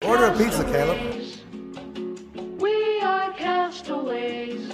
Order a pizza, Caleb. We are castaways.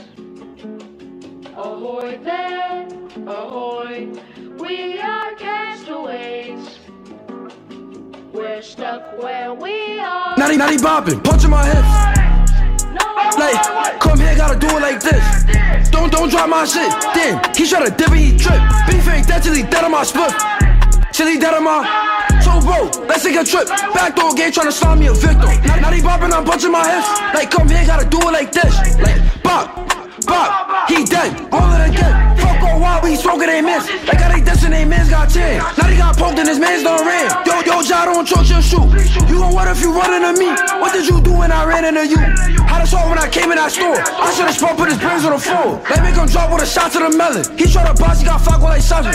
Ahoy there, ahoy. We are castaways. We're stuck where we are. Naughty bopping, punching my hips. Like, come here, gotta do it like this. Don't drop my shit. Damn, he try to dip and he trip. Beef ain't dead till he dead on my split. Till he dead on my. So bro, let's take a trip. Backdoor game tryna slime me a victim. Naughty bopping, I'm punching my hips. Like, come here, gotta do it like this. Like, bop, he dead. All of the dead. Fuck all wild, we smoking they miss. Like, how they dissing they mans got 10. Now they got poked and his mans done ran. Yo, Ja, don't trust your shoe. You gon' what if you run into me? What did you do when I ran into you? How the saw when I came in that store? I should've sprung, put his brains on the floor. Let me come drop with a shot to the melon. He try to boss, he got fucked with like 7.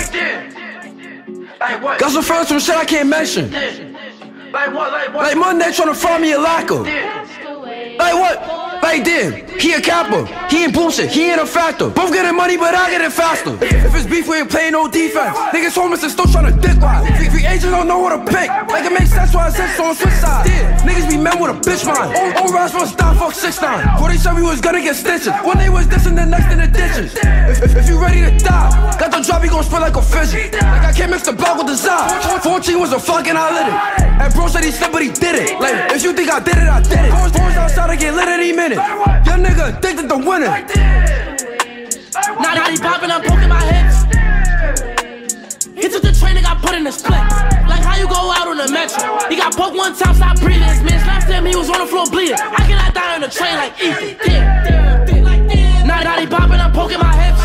Got some friends, some shit I can't mention. Like Monday tryna find me a lacquer. Like what? Like damn, he a capper. He ain't bullshit, he ain't a factor. Both getting money, but I get it faster. If it's beef, we ain't playing no defense. Niggas homeless and still tryna dick ride. Free agents don't know what to pick. Like it makes sense why I said so on switch side. Damn, niggas be men with a bitch mind. Old Ross must die, fuck 6'9". 47 we was gonna get stitches. One day was this and the next in the ditches. If you ready to die, got the drop, he gon' spit like a fidget. Like I can't mix the block with the Zod. 14 was a fucking I lit it. And bro said he slipped, but he did it. Like if you think I did it, I did it. Boys outside, I get lit any minute. Young nigga addicted to winning. Naughty poppin', I'm poking my hips. He took the train and got put in the split. Like how you go out on the metro. He got poked one time, stopped breathing. His man slapped him, he was on the floor bleeding. How can I die on the train like Ethan? Naughty poppin', I'm poking my hips.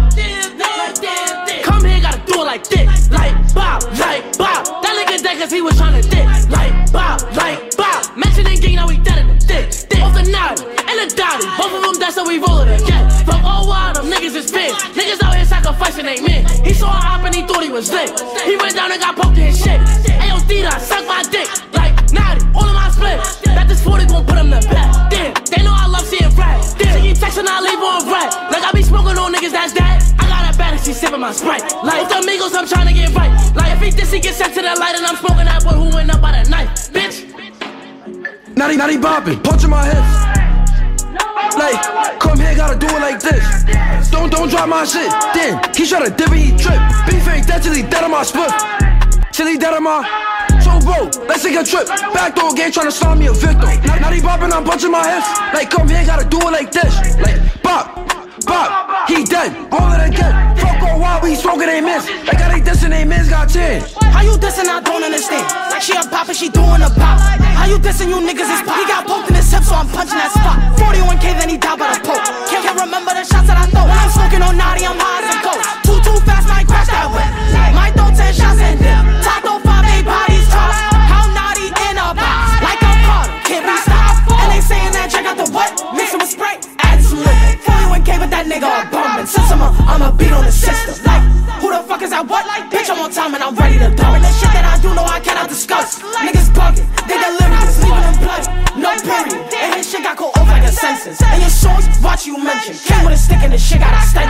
Come here, gotta do it like this. Like bop, like bop. That nigga dead cause he was tryna dick. Like bop, like bop. Mentioning gang, now we dead in the dick. Both the naughty and the dotty. Both of them, that's how we rollin' again. From all wild, them niggas is big. Niggas out here sacrificing they men. He saw a hop and he thought he was lit. He went down and got poked in his shit. Ayo, Dida, suck my dick. Like naughty, all of my splits. Bet this 40 gon' put him to bed. Damn, they know I love seeing rap. Damn, she keep texting, I leave on red. Like I be smoking on niggas, that's that. I got a bad and she sipping my Sprite. Like, the amigos, I'm trying to get right. Like, if he this, he get sent to the light and I'm smoking that boy who went up by the knife. Bitch. Naughty bopping, punching my hips. Like, come here, gotta do it like this. Don't drop my shit. Damn, he try to dip and he trip. Beef ain't dead till he dead on my split. Till he dead on my. So bro, let's take a trip. Backdoor game tryna slime me a victim. Naughty bopping, I'm punching my hips. Like, come here, gotta do it like this. Like, bop, he dead. All of the dead. Fuck all wild, we smoking they miss. Like how they dissing they mans got 10. How you dissing? I don't understand. Like she a pop and she doing a pop. How you dissing? You niggas is pop. He got poked in his hip, so I'm punching that spot. 41K, then he died by the poke. Can't remember the shots that I throw. When I'm smoking on naughty, I'm high as a ghost. Too fast, might crash that whip. Might throw 10 shots and dip. Top throw 5, 8 bodies tossed. How naughty in a box? Like a Carter, can't be stopped. And they saying that check out the what? Mix it with Sprite, add some liquid. 41K, but that nigga a bumpin'. Since I'ma beat on the system. Like, who the fuck is that what? Bitch, I'm on time and I'm ready to dump. And the shit that I do, no, I cannot discuss. Niggas bugging, they delirious, leaving them bloody. No period. And his shit got cold off like a census. And your songs, watch you mention. Came with a stick and the shit got extended.